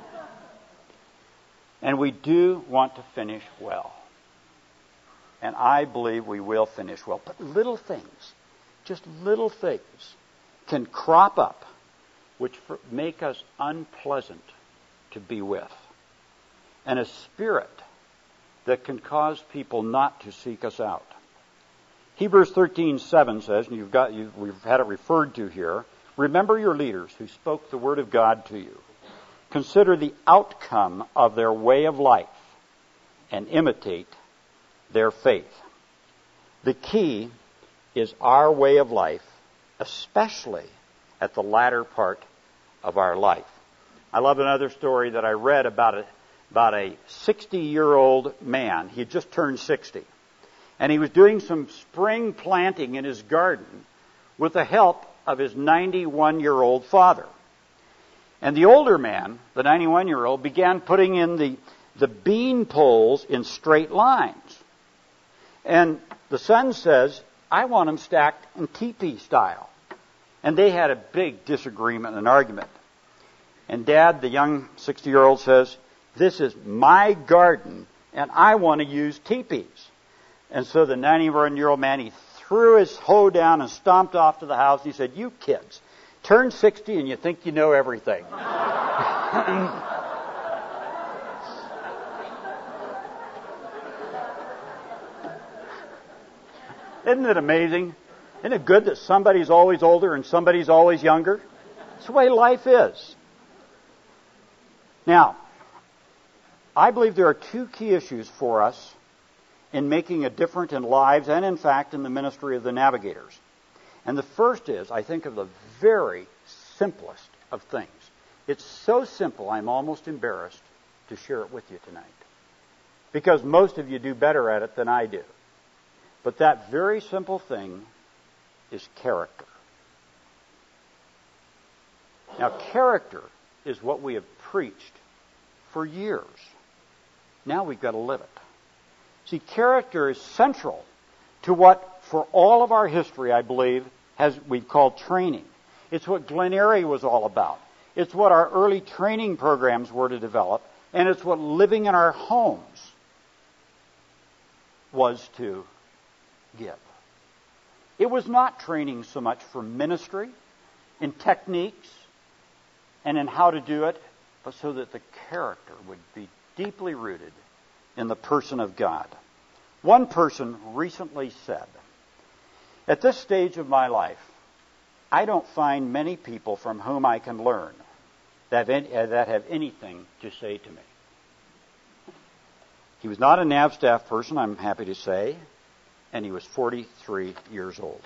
And we do want to finish well. And I believe we will finish well. But little things, just little things, can crop up which make us unpleasant to be with. And a spirit that can cause people not to seek us out. Hebrews thirteen seven says, and you've got, you've, we've had it referred to here, remember your leaders who spoke the word of God to you. Consider the outcome of their way of life and imitate their faith. The key is our way of life, especially at the latter part of our life. I love another story that I read about a, about a sixty-year-old man. He had just turned sixty. And he was doing some spring planting in his garden with the help of his ninety-one-year-old father. And the older man, the ninety-one-year-old, began putting in the, the bean poles in straight lines. And the son says, I want them stacked in teepee style. And they had a big disagreement and argument. And Dad, the young sixty-year-old, says, this is my garden, and I want to use teepees. And so the ninety-one-year-old man, he threw his hoe down and stomped off to the house. He said, you kids, turn sixty and you think you know everything. Isn't it amazing? Isn't it good that somebody's always older and somebody's always younger? It's the way life is. Now, I believe there are two key issues for us in making a difference in lives and, in fact, in the ministry of the Navigators. And the first is, I think, of the very simplest of things. It's so simple, I'm almost embarrassed to share it with you tonight. Because most of you do better at it than I do. But that very simple thing is character. Now, character is what we have preached for years. Now we've got to live it. See, character is central to what, for all of our history, I believe, has we've called training. It's what Glen Eyrie was all about. It's what our early training programs were to develop, and it's what living in our homes was to give. It was not training so much for ministry, in techniques, and in how to do it, but so that the character would be deeply rooted in the person of God. One person recently said, at this stage of my life, I don't find many people from whom I can learn that have, any, that have anything to say to me. He was not a Nav staff person, I'm happy to say, and he was forty-three years old.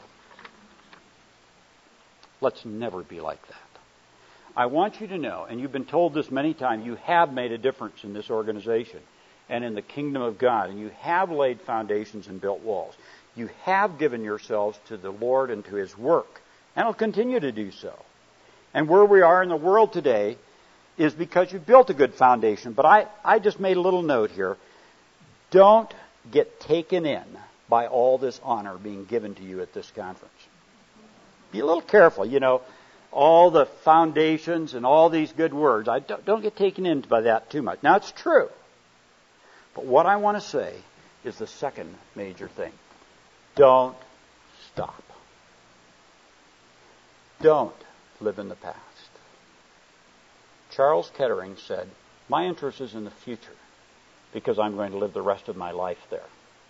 Let's never be like that. I want you to know, and you've been told this many times, you have made a difference in this organization and in the kingdom of God, and you have laid foundations and built walls. You have given yourselves to the Lord and to His work, and will continue to do so. And where we are in the world today is because you've built a good foundation. But I, I just made a little note here. Don't get taken in by all this honor being given to you at this conference. Be a little careful, you know. All the foundations and all these good words. I don't, don't get taken in by that too much. Now, it's true. But what I want to say is the second major thing. Don't stop. Don't live in the past. Charles Kettering said, my interest is in the future because I'm going to live the rest of my life there.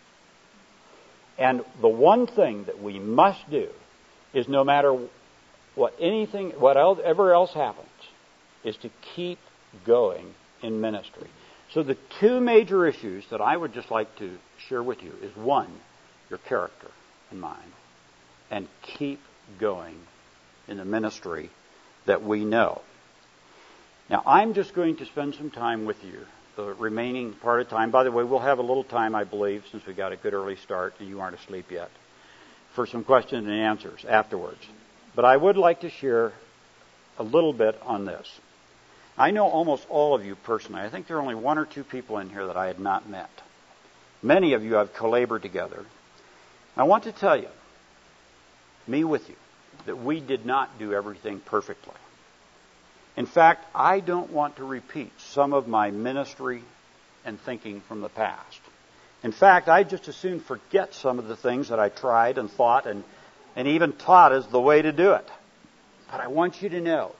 And the one thing that we must do is no matter what anything, whatever else happens, is to keep going in ministry. So the two major issues that I would just like to share with you is one, your character and mine, and keep going in the ministry that we know. Now, I'm just going to spend some time with you, the remaining part of time. By the way, we'll have a little time, I believe, since we got a good early start and you aren't asleep yet, for some questions and answers afterwards. But I would like to share a little bit on this. I know almost all of you personally. I think there are only one or two people in here that I had not met. Many of you have collaborated together. I want to tell you, me with you, that we did not do everything perfectly. In fact, I don't want to repeat some of my ministry and thinking from the past. In fact, I just as soon forget some of the things that I tried and thought and, and even taught as the way to do it. But I want you to know,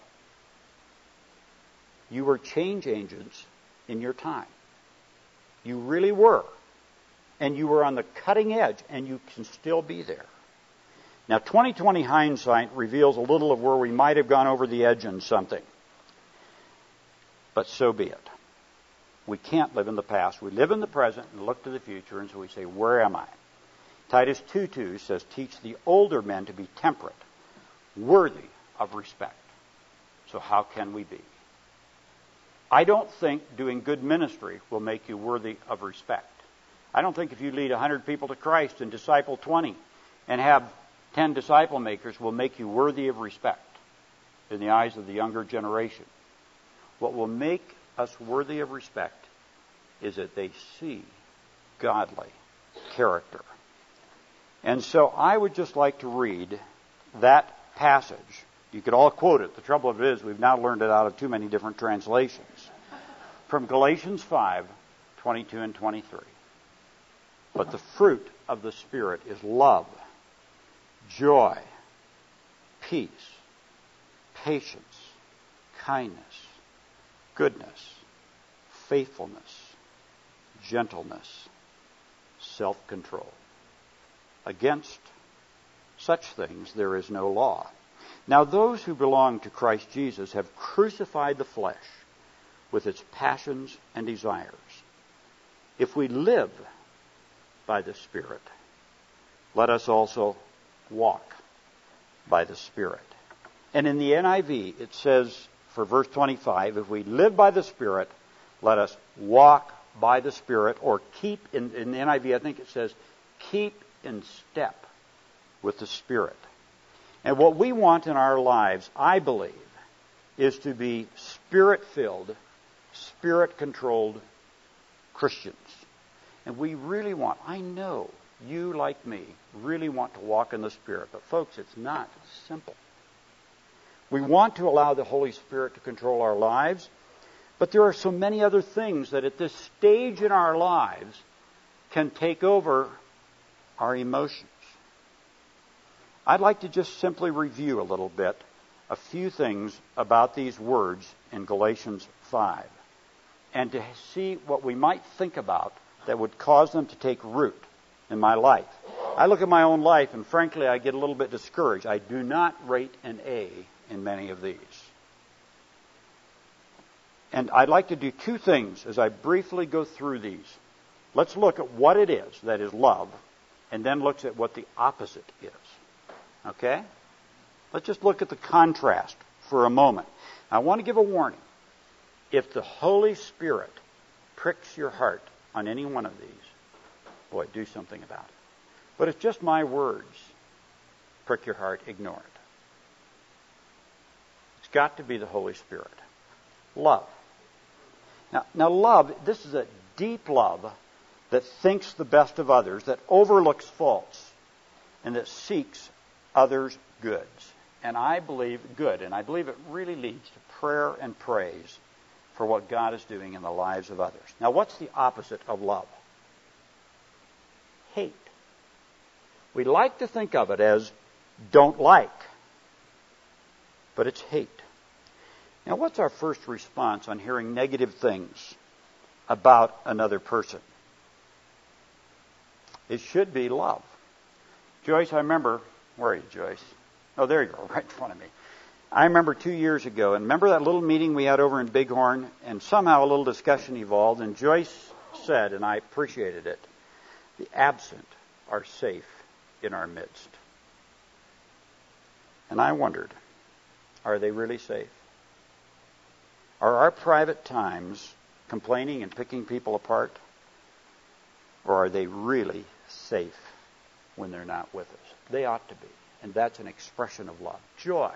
you were change agents in your time. You really were. And you were on the cutting edge, and you can still be there. Now, twenty twenty hindsight reveals a little of where we might have gone over the edge in something. But so be it. We can't live in the past. We live in the present and look to the future, and so we say, where am I? Titus two two says, teach the older men to be temperate, worthy of respect. So how can we be? I don't think doing good ministry will make you worthy of respect. I don't think if you lead one hundred people to Christ and disciple twenty and have ten disciple makers will make you worthy of respect in the eyes of the younger generation. What will make us worthy of respect is that they see godly character. And so I would just like to read that passage. You could all quote it. The trouble of it is we've now learned it out of too many different translations. From Galatians five, twenty-two and twenty-three. But the fruit of the Spirit is love, joy, peace, patience, kindness, goodness, faithfulness, gentleness, self-control. Against such things there is no law. Now those who belong to Christ Jesus have crucified the flesh with its passions and desires. If we live by the Spirit, let us also walk by the Spirit. And in the N I V, it says for verse twenty-five, if we live by the Spirit, let us walk by the Spirit, or keep, in, in the N I V, I think it says, keep in step with the Spirit. And what we want in our lives, I believe, is to be Spirit-filled, Spirit-controlled Christians. And we really want, I know you, like me, really want to walk in the Spirit. But folks, it's not simple. We want to allow the Holy Spirit to control our lives, but there are so many other things that at this stage in our lives can take over our emotions. I'd like to just simply review a little bit a few things about these words in Galatians five, and to see what we might think about that would cause them to take root in my life. I look at my own life, and frankly, I get a little bit discouraged. I do not rate an A in many of these. And I'd like to do two things as I briefly go through these. Let's look at what it is that is love, and then look at what the opposite is. Okay? Let's just look at the contrast for a moment. I want to give a warning. If the Holy Spirit pricks your heart on any one of these, boy, do something about it. But it's just my words. Prick your heart, ignore it. It's got to be the Holy Spirit. Love. Now, now love, this is a deep love that thinks the best of others, that overlooks faults, and that seeks others' goods. And I believe good, and I believe it really leads to prayer and praise for what God is doing in the lives of others. Now, what's the opposite of love? Hate. We like to think of it as don't like, but it's hate. Now, what's our first response on hearing negative things about another person? It should be love. Joyce, I remember, where are you, Joyce? Oh, there you are, right in front of me. I remember two years ago, and remember that little meeting we had over in Bighorn, and somehow a little discussion evolved, and Joyce said, and I appreciated it, the absent are safe in our midst. And I wondered, are they really safe? Are our private times complaining and picking people apart? Or are they really safe when they're not with us? They ought to be. And that's an expression of love. Joy.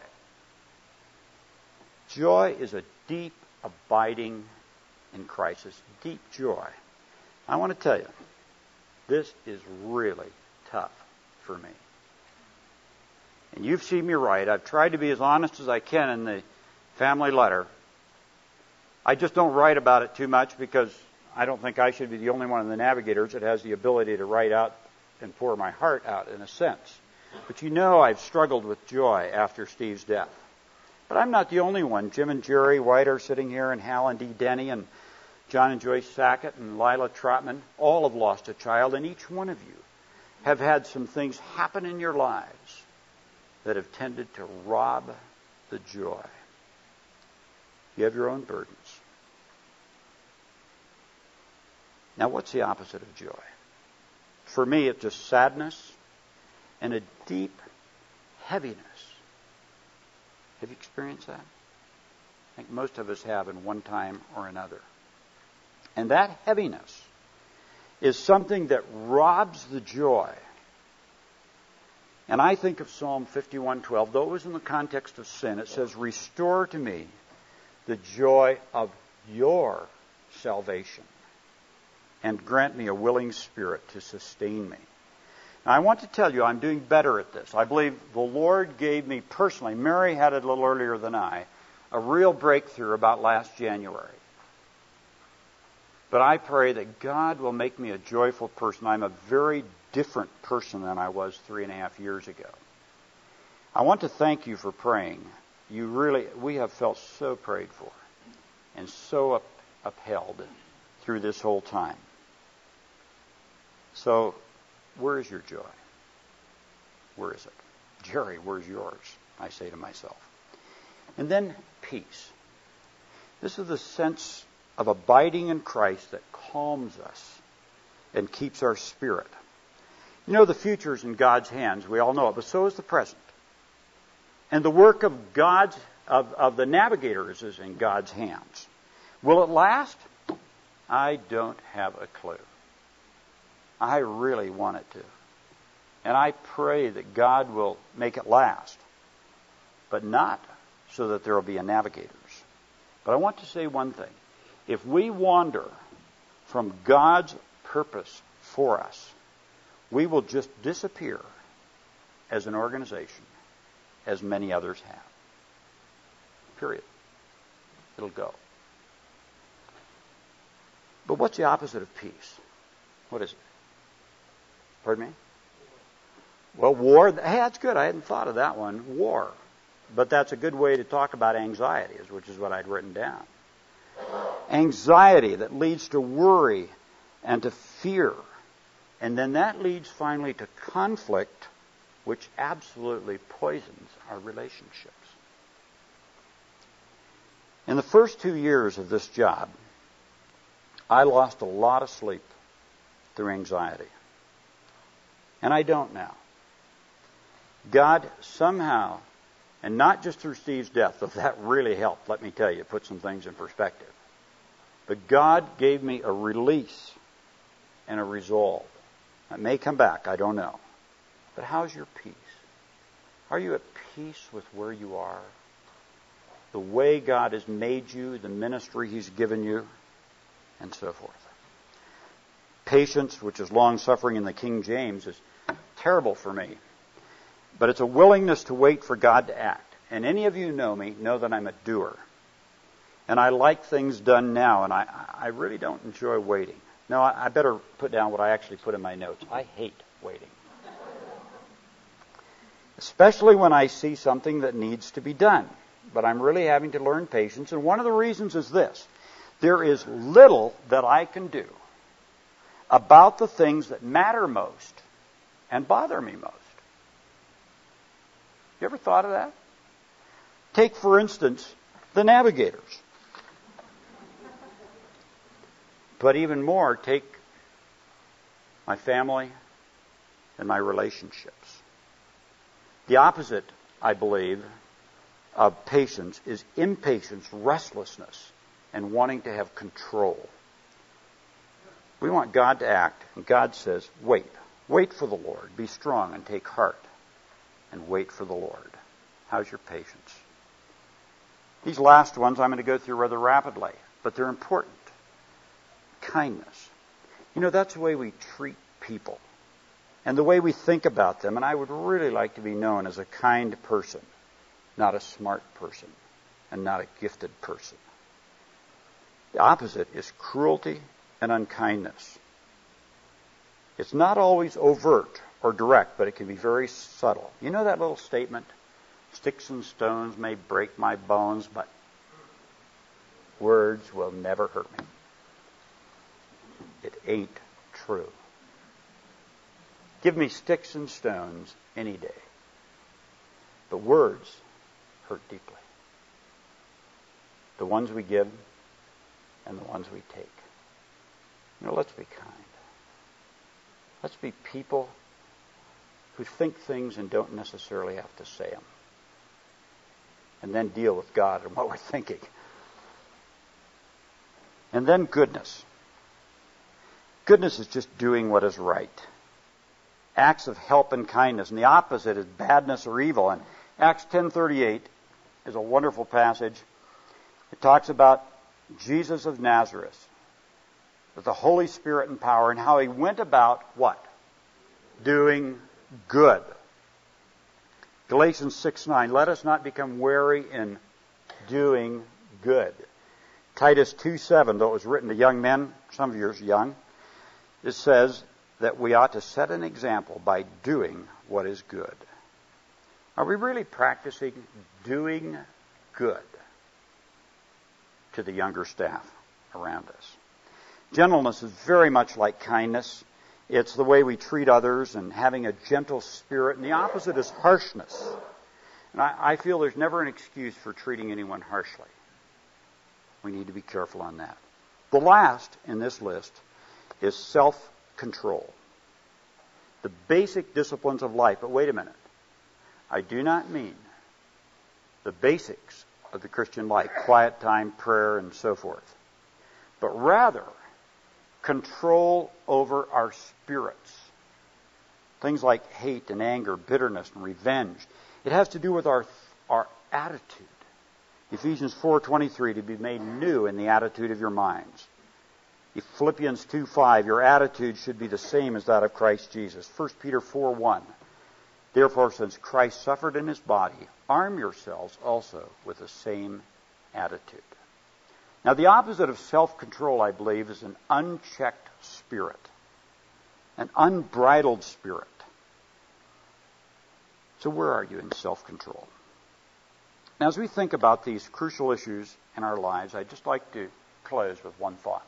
Joy is a deep abiding in Christ. It's deep joy. I want to tell you, this is really tough for me. And you've seen me write. I've tried to be as honest as I can in the family letter. I just don't write about it too much because I don't think I should be the only one in the Navigators that has the ability to write out and pour my heart out in a sense. But you know I've struggled with joy after Steve's death. But I'm not the only one. Jim and Jerry White are sitting here, and Hal and Dee Denny, and John and Joyce Sackett, and Lila Trotman, all have lost a child, and each one of you have had some things happen in your lives that have tended to rob the joy. You have your own burdens. Now, what's the opposite of joy? For me, it's just sadness and a deep heaviness. Have you experienced that? I think most of us have in one time or another. And that heaviness is something that robs the joy And I think of Psalm fifty-one twelve, though it was in the context of sin, it says, restore to me the joy of your salvation and grant me a willing spirit to sustain me. Now, I want to tell you, I'm doing better at this. I believe the Lord gave me personally, Mary had it a little earlier than I, a real breakthrough about last January. But I pray that God will make me a joyful person. I'm a very different person than I was three and a half years ago. I want to thank you for praying. You really, we have felt so prayed for and so up, upheld through this whole time. So, where is your joy? Where is it? Jerry, where's yours? I say to myself. And then peace. This is the sense of abiding in Christ that calms us and keeps our spirit. You know, the future is in God's hands. We all know it, but so is the present. And the work of God's of, of the navigators is in God's hands. Will it last? I don't have a clue. I really want it to. And I pray that God will make it last, but not so that there will be a navigators. But I want to say one thing. If we wander from God's purpose for us, we will just disappear as an organization, as many others have. Period. It'll go. But what's the opposite of peace? What is it? Pardon me? Well, war. Hey, that's good. I hadn't thought of that one. War. But that's a good way to talk about anxiety, which is what I'd written down. Anxiety that leads to worry and to fear. And then that leads finally to conflict, which absolutely poisons our relationships. In the first two years of this job, I lost a lot of sleep through anxiety. And I don't now. God somehow, and not just through Steve's death, though that really helped, let me tell you, put some things in perspective. But God gave me a release and a resolve. It may come back, I don't know. But how's your peace? Are you at peace with where you are? The way God has made you, the ministry He's given you, and so forth. Patience, which is long-suffering in the King James, is terrible for me. But it's a willingness to wait for God to act. And any of you know me, know that I'm a doer. And I like things done now, and I, I really don't enjoy waiting. No, I, I better put down what I actually put in my notes. I hate waiting. Especially when I see something that needs to be done. But I'm really having to learn patience, and one of the reasons is this. There is little that I can do about the things that matter most and bother me most. You ever thought of that? Take, for instance, the navigators. But even more, take my family and my relationships. The opposite, I believe, of patience is impatience, restlessness, and wanting to have control. We want God to act, and God says, wait. Wait for the Lord. Be strong and take heart, and wait for the Lord. How's your patience? These last ones I'm going to go through rather rapidly, but they're important. Kindness. You know, that's the way we treat people, and the way we think about them, and I would really like to be known as a kind person, not a smart person, and not a gifted person. The opposite is cruelty and unkindness. It's not always overt or direct, but it can be very subtle. You know that little statement, sticks and stones may break my bones, but words will never hurt me. It ain't true. Give me sticks and stones any day, but words hurt deeply. The ones we give and the ones we take. You know, let's be kind. Let's be people who think things and don't necessarily have to say them. And then deal with God and what we're thinking. And then goodness. Goodness is just doing what is right. acts of help and kindness, and the opposite is badness or evil. And Acts ten thirty-eight is a wonderful passage. It talks about Jesus of Nazareth with the Holy Spirit and power, and how he went about what? Doing good. Galatians six nine, let us not become weary in doing good. Titus two seven, though it was written to young men, some of you are young, it says that we ought to set an example by doing what is good. Are we really practicing doing good to the younger staff around us? Gentleness is very much like kindness. It's the way we treat others and having a gentle spirit. And the opposite is harshness. And I, I feel there's never an excuse for treating anyone harshly. We need to be careful on that. The last in this list is self-control. The basic disciplines of life. But wait a minute. I do not mean the basics of the Christian life, quiet time, prayer, and so forth, but rather control over our spirits. Things like hate and anger, bitterness and revenge. It has to do with our our attitude. Ephesians four twenty-three, to be made new in the attitude of your minds. Philippians two five, your attitude should be the same as that of Christ Jesus. First Peter four one, therefore, since Christ suffered in his body, arm yourselves also with the same attitude. Now, the opposite of self-control, I believe, is an unchecked spirit, an unbridled spirit. So where are you in self-control? Now, as we think about these crucial issues in our lives, I'd just like to close with one thought.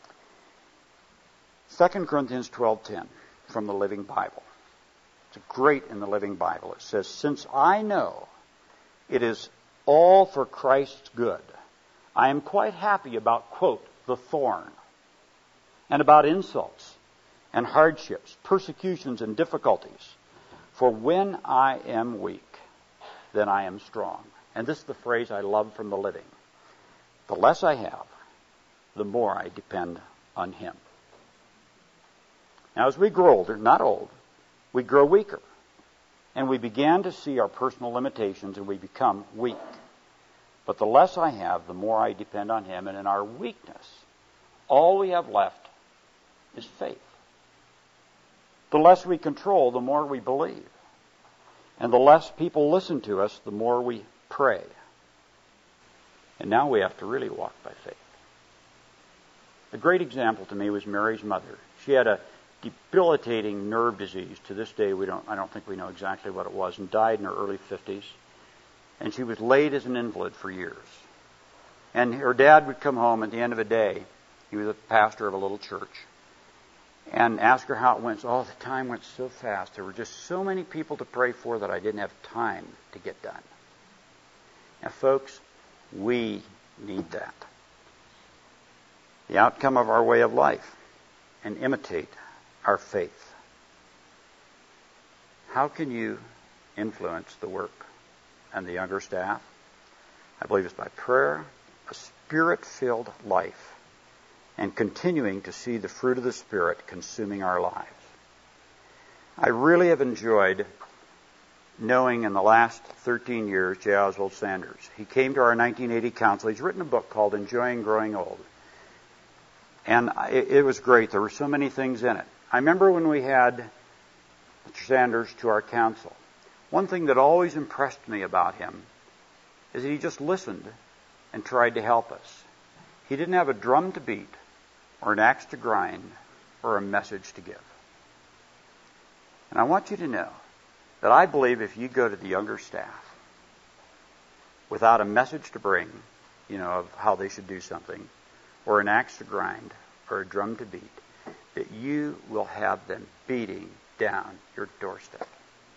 Second Corinthians twelve ten from the Living Bible. It's great in the Living Bible. It says, since I know it is all for Christ's good, I am quite happy about, quote, the thorn, and about insults and hardships, persecutions and difficulties. For when I am weak, then I am strong. And this is the phrase I love from the Living. The less I have, the more I depend on him. Now, as we grow older, not old, we grow weaker. And we began to see our personal limitations and we become weak. But the less I have, the more I depend on him. And in our weakness, all we have left is faith. The less we control, the more we believe. And the less people listen to us, the more we pray. And now we have to really walk by faith. A great example to me was Mary's mother. She had a debilitating nerve disease. To this day, we don't, I don't think we know exactly what it was, and died in her early fifties. And she was laid as an invalid for years. And her dad would come home at the end of a day. He was a pastor of a little church. And ask her how it went. Oh, the time went so fast. There were just so many people to pray for that I didn't have time to get done. Now, folks, we need that. The outcome of our way of life, and imitate our faith. How can you influence the work and the younger staff? I believe it's by prayer, a spirit-filled life, and continuing to see the fruit of the Spirit consuming our lives. I really have enjoyed knowing in the last thirteen years J. Oswald Sanders. He came to our nineteen eighty council. He's written a book called Enjoying Growing Old. And it, it was great. There were so many things in it. I remember when we had Mister Sanders to our council, one thing that always impressed me about him is that he just listened and tried to help us. He didn't have a drum to beat or an axe to grind or a message to give. And I want you to know that I believe if you go to the younger staff without a message to bring, you know, of how they should do something, or an axe to grind, or a drum to beat, that you will have them beating down your doorstep.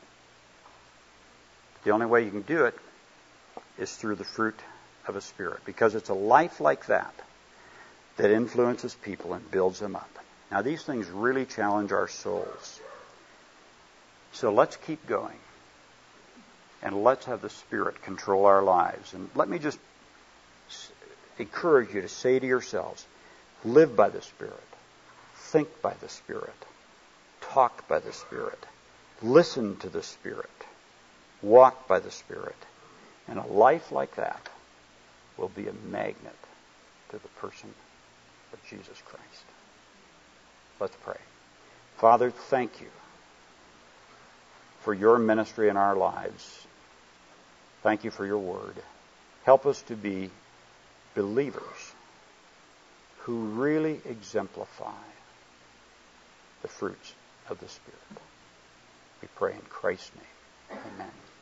The only way you can do it is through the fruit of a spirit, because it's a life like that that influences people and builds them up. Now, these things really challenge our souls. So let's keep going. And let's have the Spirit control our lives. And let me just encourage you to say to yourselves, live by the Spirit, think by the Spirit, talk by the Spirit, listen to the Spirit, walk by the Spirit. And a life like that will be a magnet to the person of Jesus Christ. Let's pray. Father, thank you for your ministry in our lives. Thank you for your word. Help us to be believers who really exemplify the fruits of the Spirit. We pray in Christ's name. Amen.